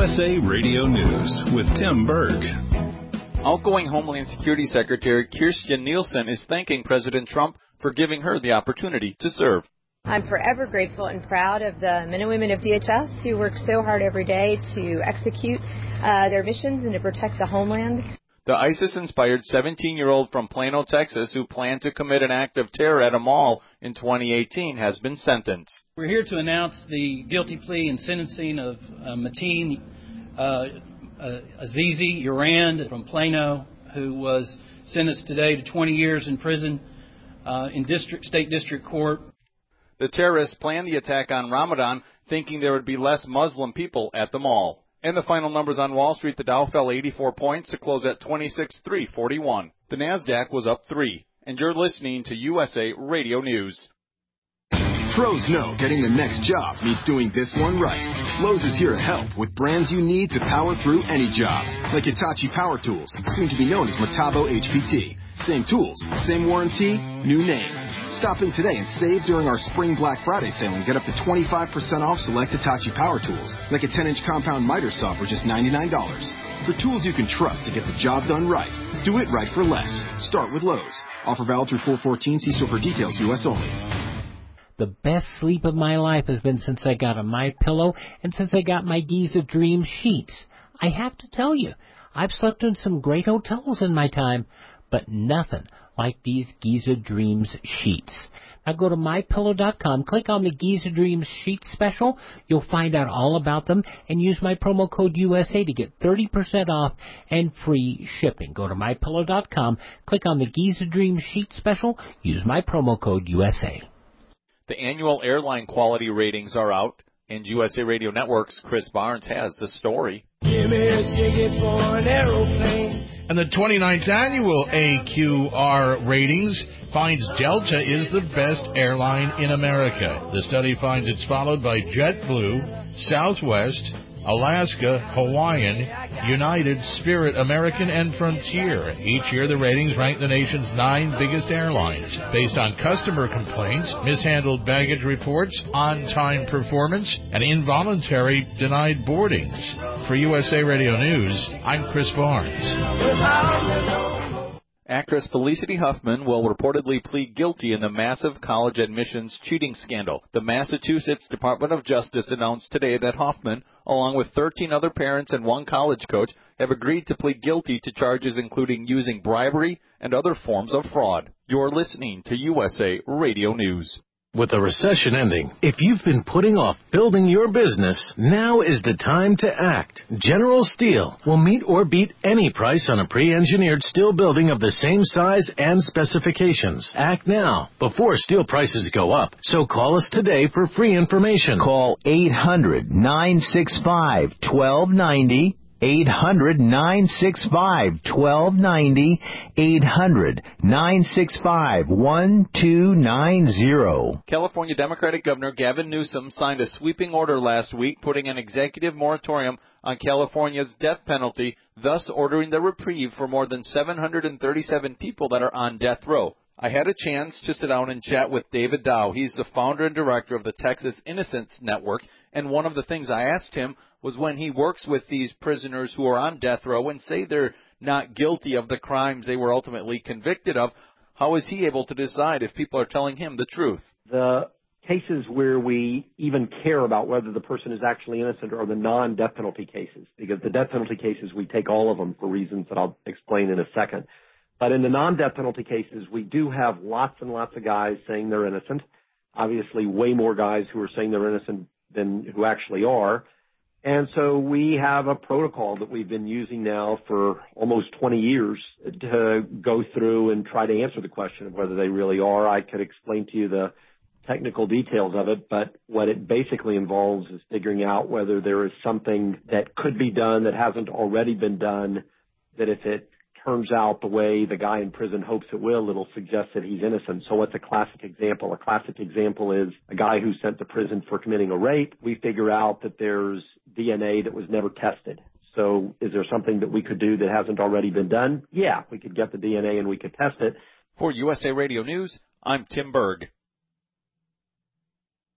USA Radio News with Tim Berg. Outgoing Homeland Security Secretary Kirstjen Nielsen is thanking President Trump for giving her the opportunity to serve. I'm forever grateful and proud of the men and women of DHS who work so hard every day to execute their missions and to protect the homeland. The ISIS-inspired 17-year-old from Plano, Texas, who planned to commit an act of terror at a mall in 2018, has been sentenced. We're here to announce the guilty plea and sentencing of Mateen Azizi Urand from Plano, who was sentenced today to 20 years in prison in State District Court. The terrorists planned the attack on Ramadan, thinking there would be less Muslim people at the mall. And the final numbers on Wall Street, the Dow fell 84 points to close at 26,341. The Nasdaq was up 3. And you're listening to USA Radio News. Pros know getting the next job means doing this one right. Lowe's is here to help with brands you need to power through any job. Like Hitachi Power Tools, soon to be known as Metabo HPT. Same tools, same warranty, new name. Stop in today and save during our Spring Black Friday sale and get up to 25% off select Hitachi Power Tools, like a 10-inch compound miter saw for just $99. For tools you can trust to get the job done right, do it right for less. Start with Lowe's. Offer valid through 4/14. See store for details. U.S. only. The best sleep of my life has been since I got a MyPillow and since I got my Giza Dream sheets. I have to tell you, I've slept in some great hotels in my time, but nothing like these Giza Dreams sheets. Now go to MyPillow.com, click on the Giza Dreams sheet special. You'll find out all about them and use my promo code USA to get 30% off and free shipping. Go to MyPillow.com, click on the Giza Dreams sheet special, use my promo code USA. The annual airline quality ratings are out, and USA Radio Network's Chris Barnes has the story. Give me a ticket for an aeroplane. And the 29th annual AQR ratings finds Delta is the best airline in America. The study finds it's followed by JetBlue, Southwest, Alaska, Hawaiian, United, Spirit, American, and Frontier. Each year, the ratings rank the nation's 9 biggest airlines based on customer complaints, mishandled baggage reports, on-time performance, and involuntary denied boardings. For USA Radio News, I'm Chris Barnes. Actress Felicity Huffman will reportedly plead guilty in the massive college admissions cheating scandal. The Massachusetts Department of Justice announced today that Huffman, along with 13 other parents and one college coach, have agreed to plead guilty to charges including using bribery and other forms of fraud. You're listening to USA Radio News. With the recession ending, if you've been putting off building your business, now is the time to act. General Steel will meet or beat any price on a pre-engineered steel building of the same size and specifications. Act now, before steel prices go up. So call us today for free information. Call 800-965-1290. 800-965-1290, 800-965-1290. California Democratic Governor Gavin Newsom signed a sweeping order last week putting an executive moratorium on California's death penalty, thus ordering the reprieve for more than 737 people that are on death row. I had a chance to sit down and chat with David Dow. He's the founder and director of the Texas Innocence Network, and one of the things I asked him was when he works with these prisoners who are on death row and say they're not guilty of the crimes they were ultimately convicted of, how is he able to decide if people are telling him the truth? The cases where we even care about whether the person is actually innocent are the non-death penalty cases, because the death penalty cases, we take all of them for reasons that I'll explain in a second. But in the non-death penalty cases, we do have lots and lots of guys saying they're innocent, obviously way more guys who are saying they're innocent than who actually are. And so we have a protocol that we've been using now for almost 20 years to go through and try to answer the question of whether they really are. I could explain to you the technical details of it, but what it basically involves is figuring out whether there is something that could be done that hasn't already been done, that if it turns out the way the guy in prison hopes it will, it'll suggest that he's innocent. So what's a classic example? A classic example is a guy who's sent to prison for committing a rape. We figure out that there's DNA that was never tested. So is there something that we could do that hasn't already been done? Yeah, we could get the DNA and we could test it. For USA Radio News, I'm Tim Berg.